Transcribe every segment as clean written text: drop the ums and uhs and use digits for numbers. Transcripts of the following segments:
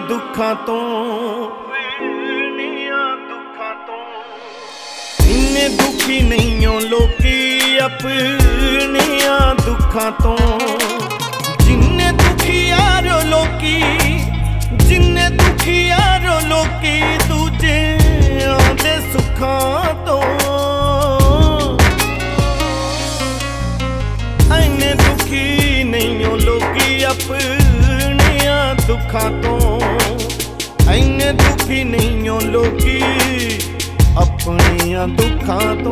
दुखां तो इन्ने दुखी नहीं हो लोकी अपनियां दुखां तो जिन्ने दुखी यारो लोकी जिन्ने दुखी यारो लोकी दूजे आंदे सुखां तो इन्ने दुखी नहीं हो लोकी अपनियां दुखां तो इन्ने दुखी नहीं हो लोकी अपनियां दुखां तो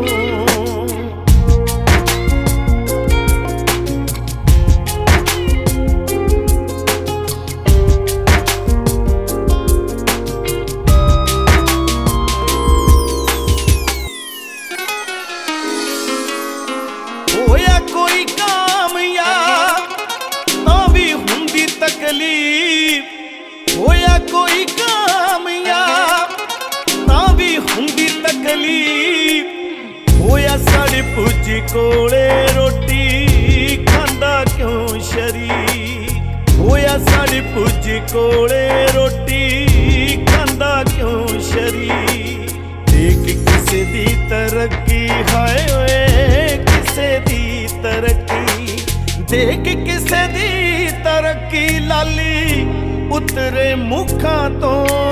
होया कोई कामयाब तां भी हुंदी तकलीफ होया कोई कामयाब तां भी हुंदी तकलीफ होया साढ़े पुजी कोले रोटी खांदा क्यों शरीक होया साढ़े पुजी कोले रोटी खांदा क्यों शरीक देख किसे दी तरक्की हाय ओए किसे दी तरक्की देख किसे दी तरक्की लाली उतरे मुखां तो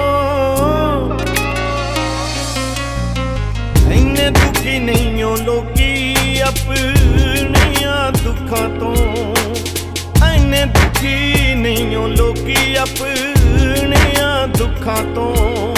इन्ने दुखी नहीं हो लोकी अपनियां दुखां तो इन्ने दुखी नहीं हो लोकी अपनियां दुखां तो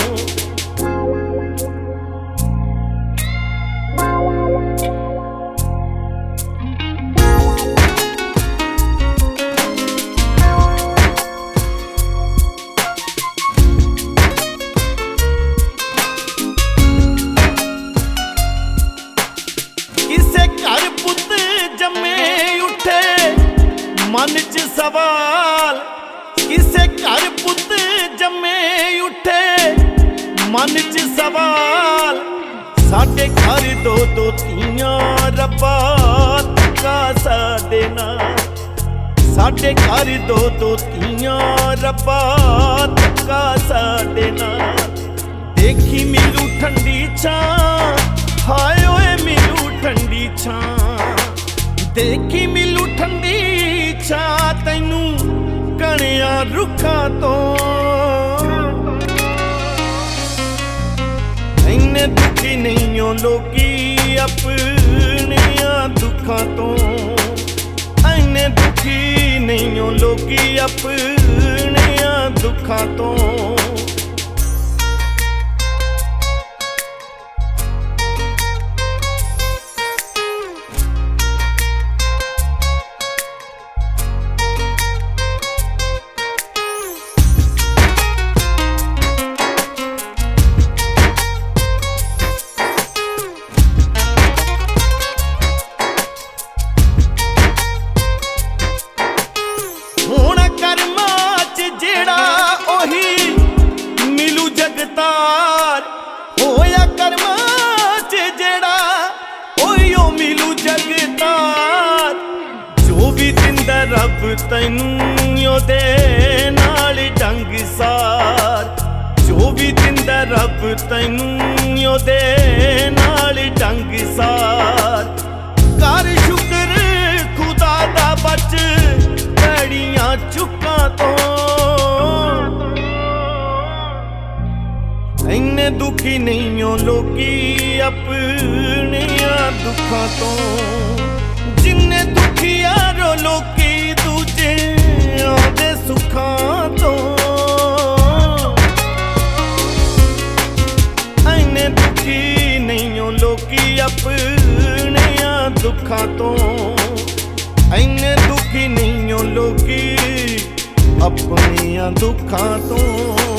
मन च सवाल किसे घर पुत जमे उठे मन च सवाल साडे घर दो दो तियां रब्बा तका साडे नाल साडे घर दो दो तियां रब्बा तका साडे नाल देखी मिलू ठंडी छां हाय ओए मिलू ठंडी छां देखी मिलू ठंडी छा तैनू कणिया रुखां तो इन्ने दुखी नहीं हो लोकी अपनियां दुखां तो इन्ने दुखी नहीं हो लोकी अपनियां दुखां तो जगतार होया कर्मा च जेड़ा ओयो मिलू जगतार जो भी दिंदा रब तैनू ओदे नाल डंग सार जो भी दिंदा रब तैनू ओदे नाल डंग सार कर शुक्र खुदा दा बच पैड़ियां चुक्कां तो इन्ने दुखी नहीं हो लोकी अपनियां दुखां तो जिन्ने दुखी यारो लोकी दूजे आंदे सुखां तो इन्ने दुखी नहीं हो लोकी अपनियां दुखां तो इन्ने दुखी नहीं हो लोकी अपनियां दुखां तो।